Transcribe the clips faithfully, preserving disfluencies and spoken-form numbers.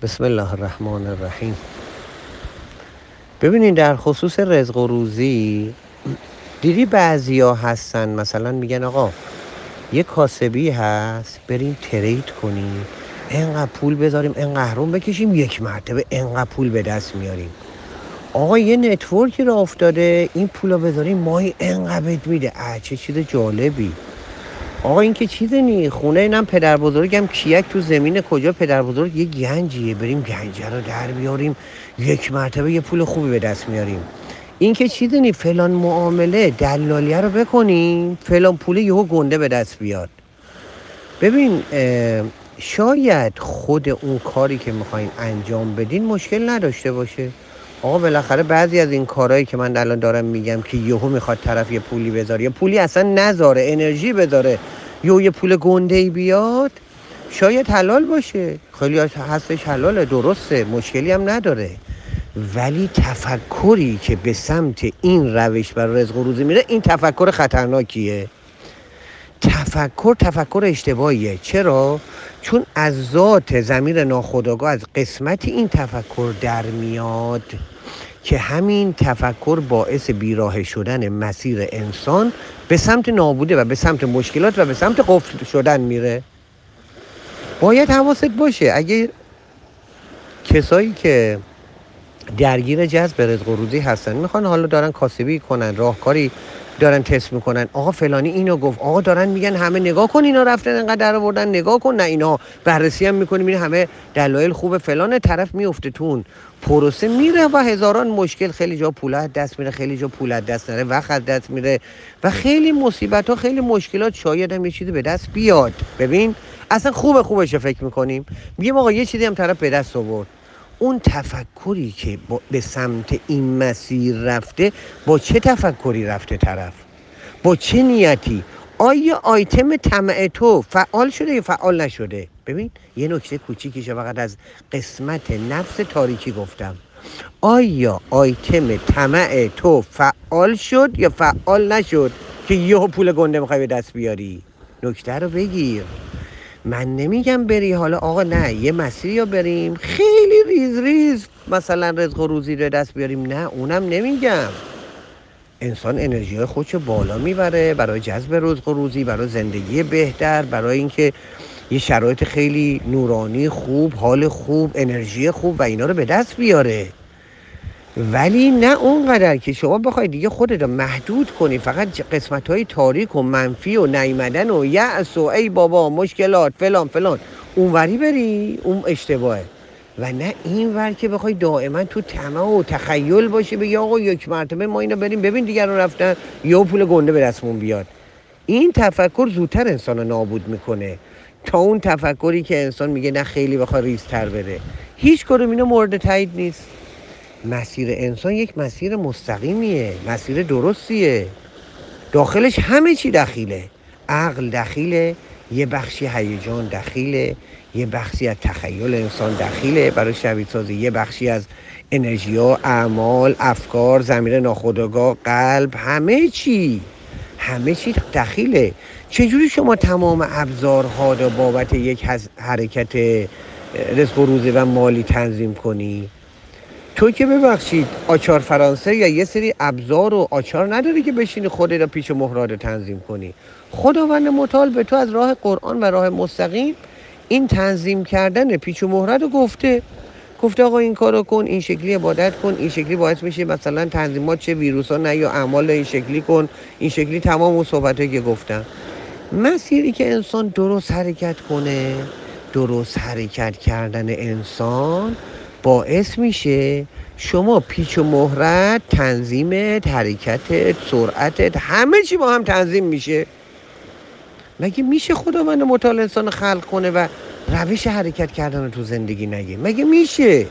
بسم الله الرحمن الرحیم. ببینید در خصوص رزق و روزی دیدی بعضیا هستن مثلا میگن آقا یه کاسبی هست بریم ترید کنیم، انقدر پول بذاریم انقدر روم بکشیم، یک مرتبه انقدر پول به دست میاریم. آقا یه نتورکی را افتاده، این پولا بذاریم ماهی انقدر بهت میده. اه چه چیز جالبی. آقا این که چیزی نی، خونه اینم پدر بزرگم کیک تو زمین کجا پدر بزرگ یه گنجیه، بریم گنجه رو در بیاریم یک مرتبه یه پول خوبی به دست میاریم. این که چیزی نی، فلان معامله دلالیه رو بکنیم فلان پول یهو گنده به دست بیاد. ببین شاید خود اون کاری که میخواین انجام بدین مشکل نداشته باشه. آقا بالاخره بعضی از این کارهایی که من الان دارم میگم که یهو میخواد طرف یه پولی بذاره یا پولی اصلا نذاره انرژی بذاره یهو یه پول گنده‌ای بیاد، شاید حلال باشه، خیلی هستش حلاله، درسته، مشکلی هم نداره. ولی تفکری که به سمت این روش برای رزق و روزی میره، این تفکر خطرناکیه. تفکر تفکر اشتباهیه. چرا؟ چون از ذات ضمیر ناخودآگاه از قسمتی این تفکر در میاد که همین تفکر باعث بیراه شدن مسیر انسان به سمت نابوده و به سمت مشکلات و به سمت قفل شدن میره. باید حواست باشه اگه کسایی که درگیر جذب رزق و روزی هستن میخوان حالا دارن کاسبی کنن، راهکاری دارن تست میکنن، آقا فلانی اینو گفت، آقا دارن میگن همه نگاه کن اینا رفتن انقدر در آوردن، نگاه کن، نه اینا بررسی هم میکنیم این همه دلایل خوبه، فلان طرف میفته تون پروسه میره و هزاران مشکل، خیلی جا پول از دست میره، خیلی جا پول از دست نره، وقت از دست میره و خیلی مصیبت ها، خیلی مشکلات، شاید هم یه چیزی به دست بیاد. ببین اصلا خوبه خوبش فکر میکنیم، میگیم آقا یه چیزی هم طرف به دست آورد. اون تفکری که به سمت این مسیر رفته، با چه تفکری رفته طرف؟ با چه نیتی؟ آیا آیتم طمع تو فعال شده یا فعال نشده؟ ببین یه نکته کوچیکیشه فقط از قسمت نفس تاریکی گفتم. آیا آیتم طمع تو فعال شد یا فعال نشد که یه پول گنده میخوای به دست بیاری؟ نکته رو بگیر. من نمیگم بری حالا آقا نه یه مسیری رو بریم خیلی ریز ریز مثلا رزق و روزی رو دست بیاریم، نه اونم نمیگم. انسان انرژی خودشو بالا میبره برای جذب رزق و روزی، برای زندگی بهتر، برای اینکه یه شرایط خیلی نورانی خوب، حال خوب، انرژی خوب و اینا رو به دست بیاره. ولی نه اونقدر که شما بخوای دیگه خودت رو محدود کنی فقط قسمت‌های تاریک و منفی و نیامدن و یأس و ای بابا مشکلات فلان فلان اونوری بری، اون اشتباهه. و نه اینور که بخوای دائما تو طمع و تخیل باشی بگی آقا یک مرتبه ما اینو بریم ببین دیگران رفتن یا پول گنده به دستمون بیاد. این تفکر زودتر انسان رو نابود میکنه تا اون تفکری که انسان میگه نه خیلی بخواد ریزتر بره. هیچ کدوم اینا مورد تایید نیست. مسیر انسان یک مسیر مستقیمیه، مسیر درستیه، داخلش همه چی دخیله. عقل دخیله، یه بخشی هیجان دخیله، یه بخشی از تخیل انسان دخیله برای شبیه سازی، یه بخشی از انرژی ها، اعمال، افکار، ضمیر ناخودآگاه، قلب، همه چی همه چی دخیله. چجوری شما تمام ابزارها رو بابت یک حرکت رزق و روزی و مالی تنظیم کنی؟ تو که ببخشید آچار فرانسه یا یه سری ابزار و آچار نداری که بشینی خودت رو پیچ و مهرات رو تنظیم کنی. خداوند متعال به تو از راه قرآن و راه مستقیم این تنظیم کردن پیچ و مهرات رو گفته. گفته آقا این کارو کن، این شکلی عبادت کن، این شکلی باعث میشه مثلا تنظیمات چه ویروسا نه یا اعمال این شکلی کن، این شکلی، تمام اون صحبتایی که گفتم. مسیری که انسان درست حرکت کنه، درست حرکت کردن انسان باعث میشه شما پیچ و مهرت، تنظیمت، حرکتت، سرعتت، همه چی با هم تنظیم میشه. مگه میشه خداوند متعال انسان خلق کنه و روش حرکت کردن رو تو زندگی نگه؟ مگه میشه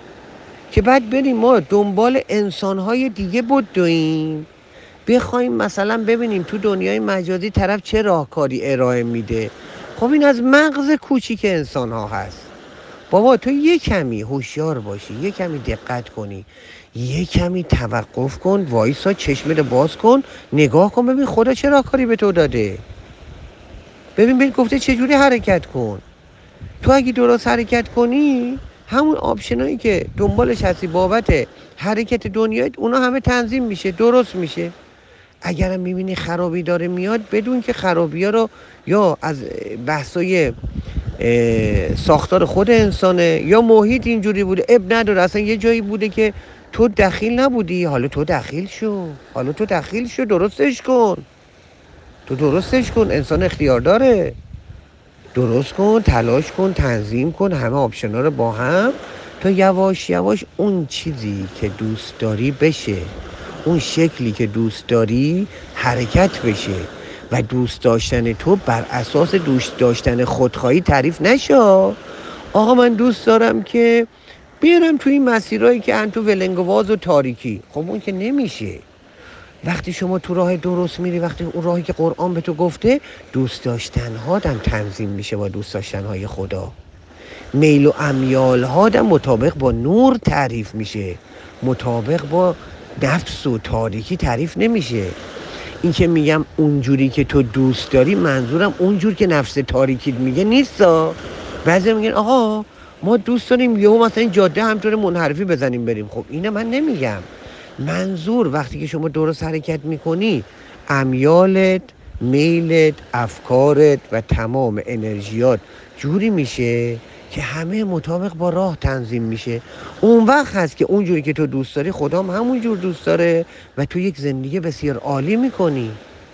که بعد بریم ما دنبال انسانهای دیگه بدویم بخوایم مثلا ببینیم تو دنیای مجازی طرف چه راهکاری ارائه میده؟ خب این از مغز کوچیک انسان ها هست. بابا تو یه کمی هوشیار باشی، یه کمی دقت کنی، یه کمی توقف کن، وایسا، چشمت باز کن، نگاه کن ببین خدا چه راهکاری به تو داده. ببین ببین گفته چجوری حرکت کن. تو اگه درست حرکت کنی همون آپشنایی که دنبالش هستی بابت حرکت دنیایت، اونا همه تنظیم میشه، درست میشه. اگرم میبینی خرابی داره میاد، بدون که خرابی ها رو یا از بحثای ساختار خود انسانه یا محیط اینجوری بوده، اب نداره، اصلا یه جایی بوده که تو دخیل نبودی، حالا تو دخیل شو، حالا تو دخیل شو، درستش کن، تو درستش کن. انسان اختیار داره، درست کن، تلاش کن، تنظیم کن همه آپشنا رو با هم، تا یواش یواش اون چیزی که دوست داری بشه، اون شکلی که دوست داری حرکت بشه و دوست داشتن تو بر اساس دوست داشتن خودخواهی تعریف نشه. آقا من دوست دارم که بیارم تو این مسیرهایی که ان تو ولنگواز و تاریکی، خب اون که نمیشه. وقتی شما تو راه درست میری، وقتی اون راهی که قرآن به تو گفته، دوست داشتن هادم تنظیم میشه با دوست داشتن های خدا، میل و امیال هادم مطابق با نور تعریف میشه، مطابق با نفس و تاریکی تعریف نمیشه. این که میگم اونجوری که تو دوست داری، منظورم اونجور که نفس تاریکیت میگه نیستا. بعضی میگن آقا ما دوست داریم یهو مثلا این جاده همطور منحرفی بزنیم بریم، خب اینه من نمیگم. منظور وقتی که شما درست حرکت میکنی، امیالت، میلت، افکارت و تمام انرژیات جوری میشه که همه مطابق با راه تنظیم میشه. اون وقت هست که اونجوری که تو دوست داری خدا هم همون جور دوست داره و تو یک زندگی بسیار عالی میکنی.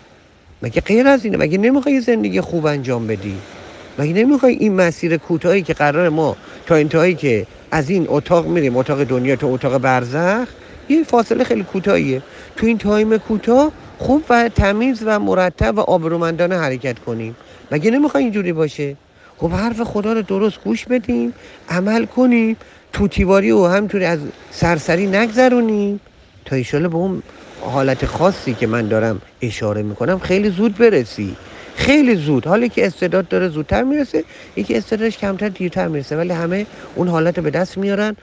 مگه غیر از اینه؟ مگه نمیخوای زندگی خوب انجام بدی؟ مگه نمیخوای این مسیر کوتاهی که قرار ما تا انتهایی که از این اتاق میریم اتاق دنیا تا اتاق برزخ، یه فاصله خیلی کوتاهیه، تو این تایم کوتاه خوب و تمیز و مرتب و آبرومندانه حرکت کنیم؟ مگه نمیخوای اینجوری باشه؟ خب حرف خدا رو درست گوش بدیم، عمل کنیم، توتیواری و همینطوری از سرسری نگذرونیم تا ایشالا به اون حالت خاصی که من دارم اشاره میکنم خیلی زود برسی، خیلی زود. حالا که استعداد داره زودتر میرسه، یکی استعدادش کمتر دیرتر میرسه، ولی همه اون حالت به دست میارن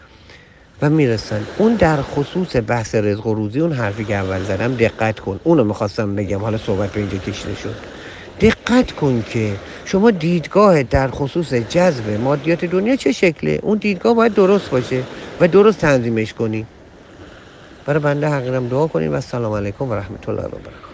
و میرسن. اون در خصوص بحث رزق و روزی، اون حرفی که اول زدم دقت کن، اونو میخواستم بگم، حالا صحبت به اینجا کشیده شد. دقت کن که شما دیدگاه در خصوص جذب مادیات دنیا چه شکله، اون دیدگاه باید درست باشه و درست تنظیمش کنی. برای بنده حقیرم دعا کنید و السلام علیکم و رحمت الله و برکاته.